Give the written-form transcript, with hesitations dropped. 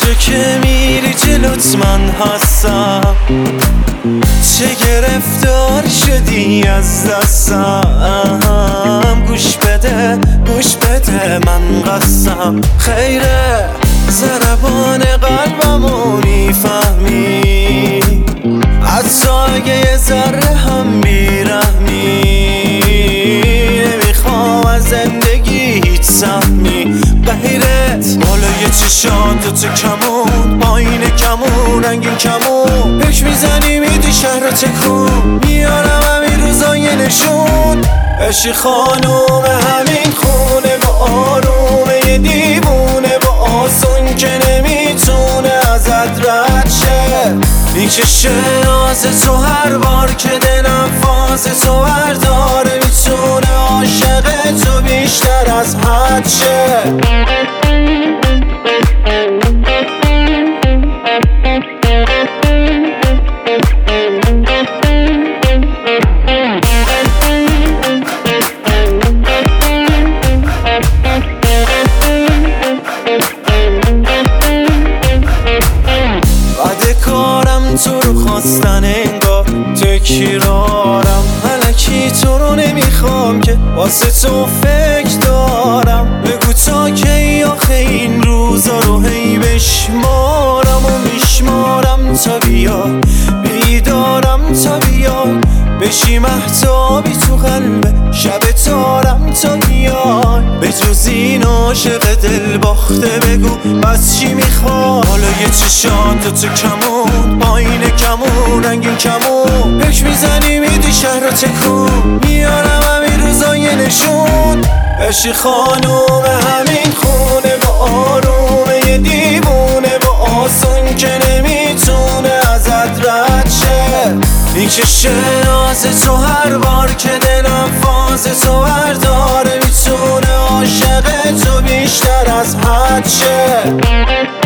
تو که میری جلوت من هستم، چه گرفتار شدی از دستم. گوش بده من قسم خیره، ضربان قلبمو میفهمی، از سایه ذره هم بیرحمی. نمیخوام از زندگی هیچ سهمی غیرت بالای چشات تو کمون، پایین کمون رنگین کمون، پیش میزنی میدی شهر رو تکون، میارم همین روزای نشون. عشقی خانوم همین خونه با آرومه، یه دیوونه با آسون که نمیتونه ازت رد شه. میکشه ناز تو هر بار که دلم فاز تو برداره، میتونه عاشق تو بیشتر از حد شه. تو رو خواستن انگار تکرارم، الکی تو رو نمیخوام که واسه تو فکر دارم. بگو تا کی آخه این روزا رو هی بشمارم و میشمارم تا بیا بیدارم، تا بیا بشی مهتابی تو قلب شب تارم تا بیای. به جز این عاشق دل باخته بگو بس چی میخوای. بالای چشات تو کمون، پایین کمون رنگین کمون، پیش میزنی میدی شهر رو تکون، میارم همین روزای نشون. عشقی خانوم همین خونه با آرومه، یه دیوونه با آسون که نمیتونه ازت رد شه. میکشه ناز تو هر بار که دلم فاز تو برداره، میتونه عاشق تو بیشتر از حد شه.